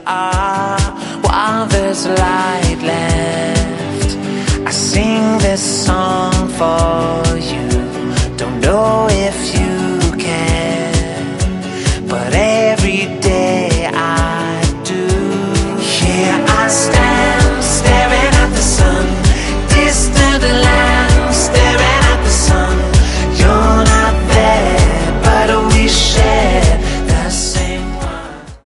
are while there's light left. I sing this song for